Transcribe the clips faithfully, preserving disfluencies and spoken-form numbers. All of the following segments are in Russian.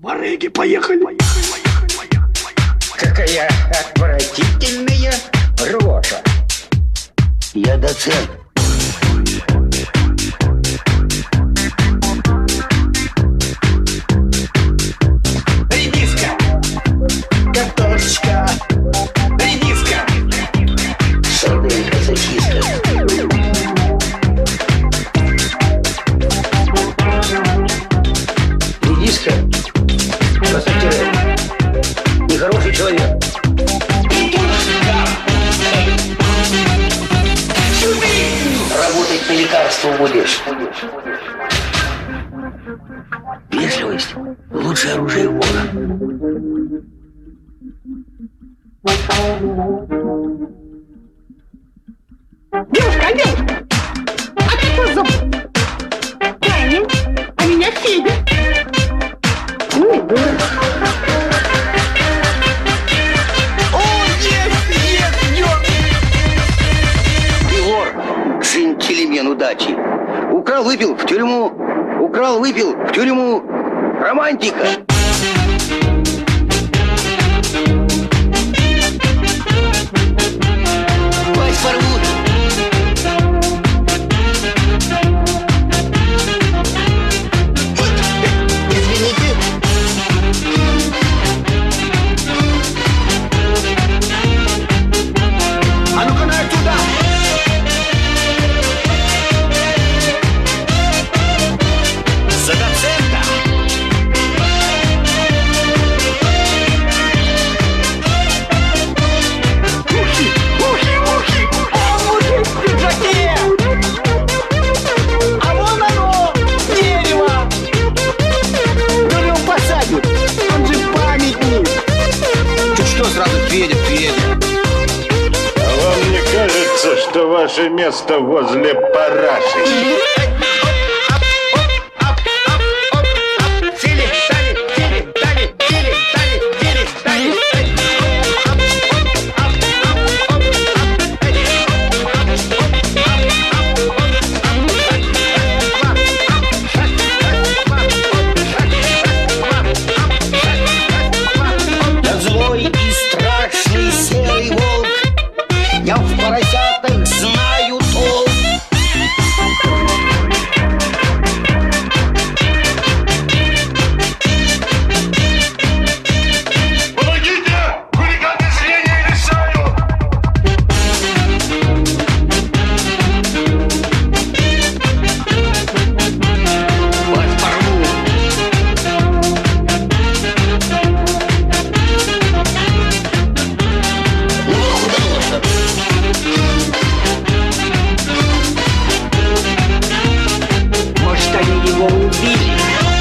Барыги, поехали! Какая отвратительная рожа. Я доцент. Редиска, картошечка, редиска, Сарделька, сосиска. Редиска, посмотри, нехороший человек. Работать на лекарство будешь. Вежливость — лучшее оружие вора. Девушка, девушка! А как вас зовут? Таня, а меня Федя. Ну и дура. О, нет, нет, нет. Егор, джентльмен удачи. Украл, выпил, в тюрьму. Украл, выпил, в тюрьму. Романтика. Вас порвут. Извините. А ну-ка на отсюда. За доцента. Ухи, ухи, ухи. А мужик в пиджаке. А вон оно, дерево. Берем, посадим. Он же памятник. Ты что сразу Федя, Федя? А вам не кажется, что ваше место возле параши? Я злой и страшный серый волк. Я в поросятах знаю толк. Помогите! Хулиганы зрения лишают! Вас порвут. Может, они его убили?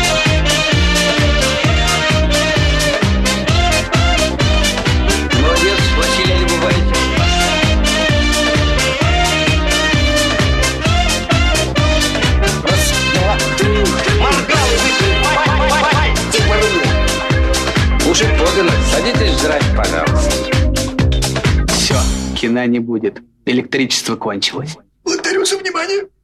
Молодец, Василий Любович. Раз, два, три. Моргал, выкрыл. Уши подано. Садитесь жрать, пожалуйста. Все, кино не будет. Электричество кончилось. Благодарю за внимание.